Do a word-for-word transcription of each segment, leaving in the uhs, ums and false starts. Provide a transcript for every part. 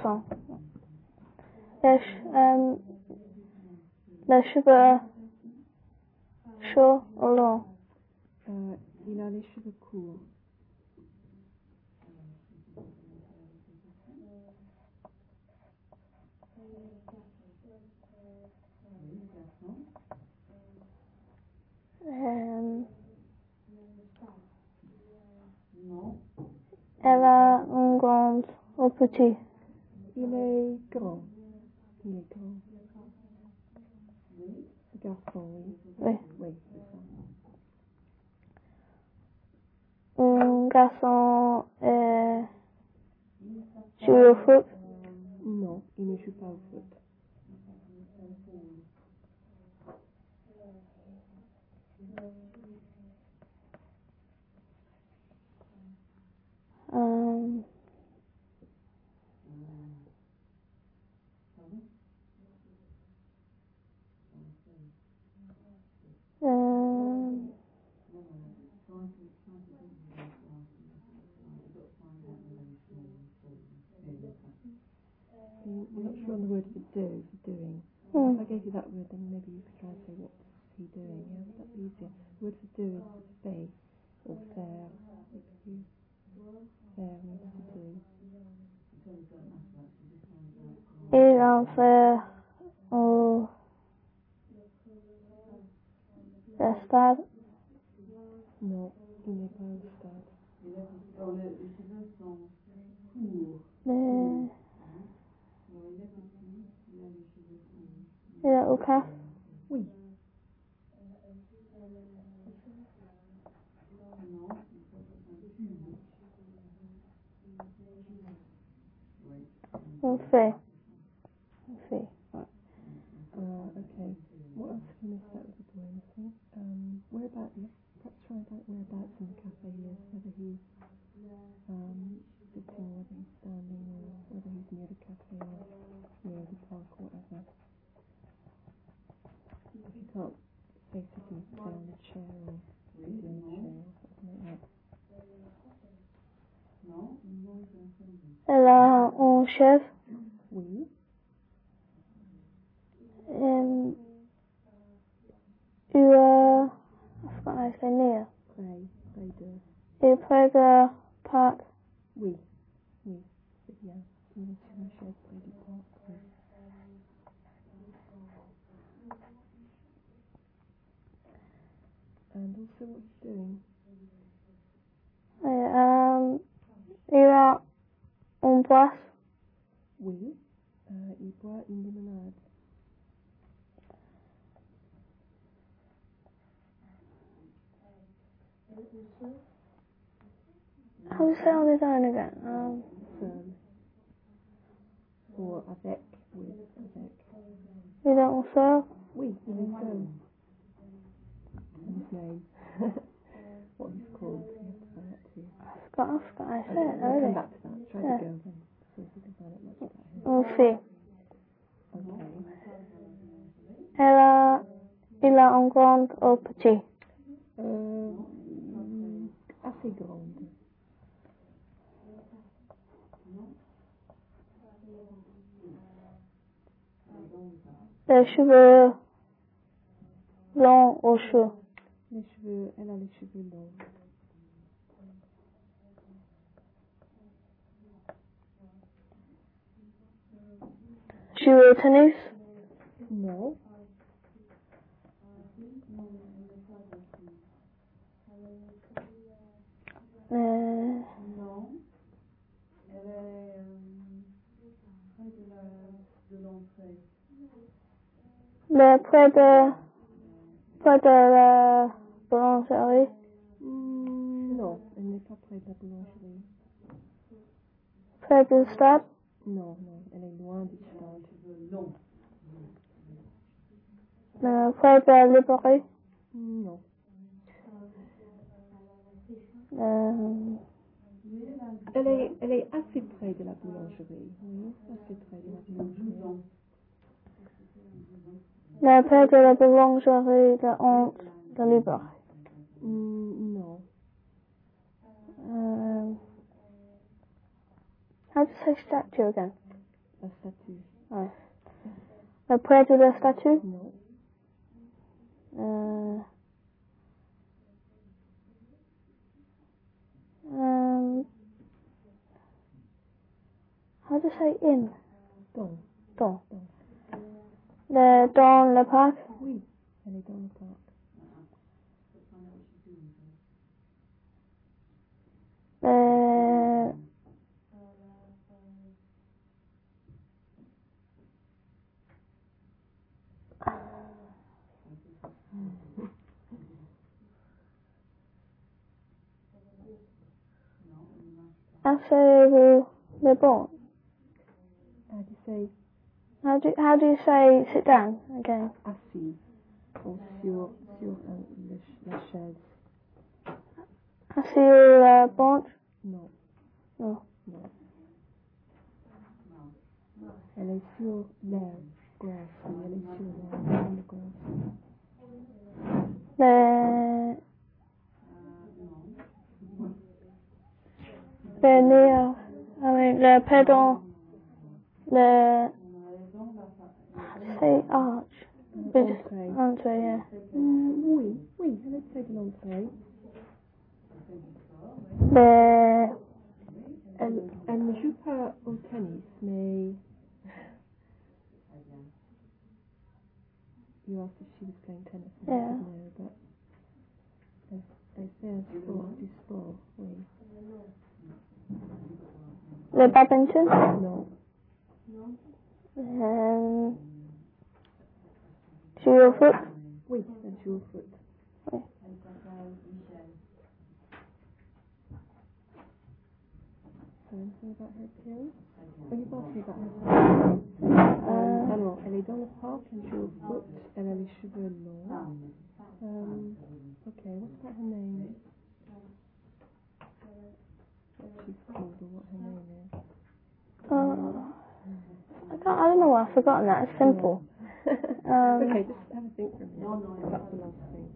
garçon. Les, euh, les cheveux chauds ou longs? Euh, il a les cheveux courts. Euh, elle a un grand ou petit? Il est grand. Il est grand. Ce garçon, oui. Oui. Oui, c'est ça. Un garçon euh, joue au foot? Non, il ne joue pas au foot. Euh, euh, I'm not sure on the word for do, for doing. hmm. If I gave you that word, then maybe you could try and say what's he doing. Yeah, would that be easier? The word for do is say or faire. You faire means to do. Il en fait au stade? Non, il n'est pas au stade. Mais... Il est au caf? Oui. On fait. On fait. Uh, okay. What else can we start with the boy missing? Um, whereabouts? Perhaps try and find whereabouts in the cafe he is. Whether he's um, sitting, whether he's standing, or whether he's near the cafe or near the park or whatever. If you can't say sitting, say on the chair or sitting on the chair or something like that. Elle a un chef? Oui. Um, il est... I forgot how to say near. Près, près de. Il est près de parc? Oui. Oui. C'est bien. Il est sur une chaise près du parc. Oui. And also what he's doing. Oui, um, il a un boisse? Oui. Euh, il boit une limonade. How do you say on his own again? Um, Seul. Or avec, with, avec. il est un seul? Oui, il est seul. And his name. What he's called. You have to find that too. I forgot, I forgot how to say Okay, it we'll already. come back to that. Try Yeah. the girl then. See if we can find out much about him. Un fait. Okay. Elle a... Il a un grand ou petit? Euh, assez grande. Les cheveux longs ou chauds? Les cheveux, elle a les cheveux longs. Joue au tennis? Non. Euh, Non. Elle est euh, près de la de l'entrée. le près de... Près de la boulangerie? Mm, non, elle n'est pas près de la boulangerie. Près du stade? Non, non, elle est loin du stade. Non. Euh, près de la librairie? Non. Euh, Elle est, elle est assez près de la boulangerie. Oui, assez près de la boulangerie. le près de la boulangerie de honte de librairie? Mm, non. Um, how do you say statue again? La statue. Ouais. Près de la statue? Non. Euh, um, how do you say in? Dans. Dans. Dans. Le, dans le parc? Oui, elle est dans le parc. Le, Asseyez-vous le banc. How do you say How do, how do you say sit down again? assis ou sur, sur un, le, la chaise? Asseyez le banc? Non. Non. Non. Elle est sur l'herbe. Grass. Oui, elle est sur l'herbe. Dans le grass. Le, le néo, I mean, le pedal, le, say arch. Entrée. Entrée, yeah. Mm, oui, oui, elle est près de l'entrée. Le, Elle, elle ne joue pas au tennis, mais... You asked if she was playing tennis, and Yeah. I said no, but... Elle, elle fait un sport, du sport, oui. le badminton? Non. Um, jouer au foot? Oui, elle joue au foot. Oui. So anything about her appearance? Oh, you've asked me about her um, alors, elle est dans le parc, elle joue au foot, elle a les cheveux longs. Um, okay, what's about her name? What she's called or what her name is? Oh, I can't, I don't know why I've forgotten that. It's simple. Um, Okay, just have a think for a minute. That's the last thing.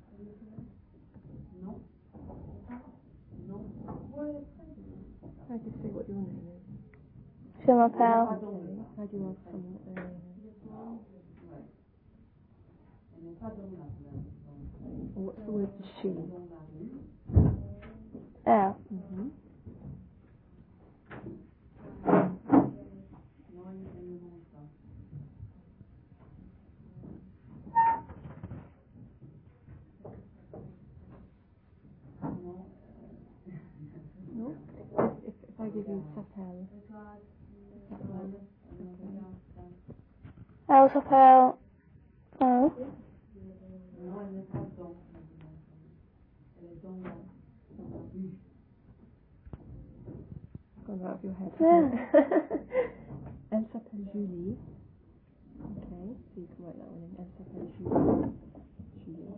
How do you say what your name is? Je m'appelle. Okay. How do you ask someone what their name is? Or what's the word for she? Elle. Mm-hmm. No? If, if, if I give you s'appelle, is that right? Okay. Elle s'appelle. Oh. Gone out of your head. Yeah. Elle s'appelle Julie. Okay, so you can write that one in. Elle s'appelle Julie. Julie.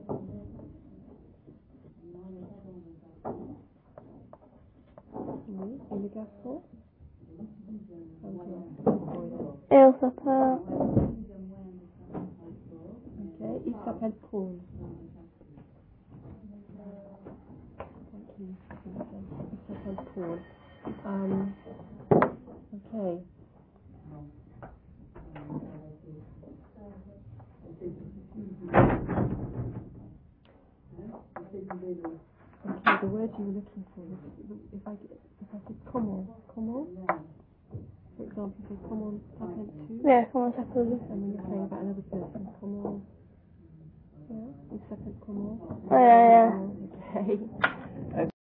Oui, et le garçon? Okay. Elle s'appelle. Okay, il s'appelle Paul. Thank you. Il s'appelle Paul. Um, okay. Okay, the word you were looking for was, if I, if I said comment, comment? For example, say comment s'appelle tu? Yeah, comment s'appelle? And when you're saying about another person, comment? Yeah, il s'appelle comment? Oh, yeah, yeah. Okay.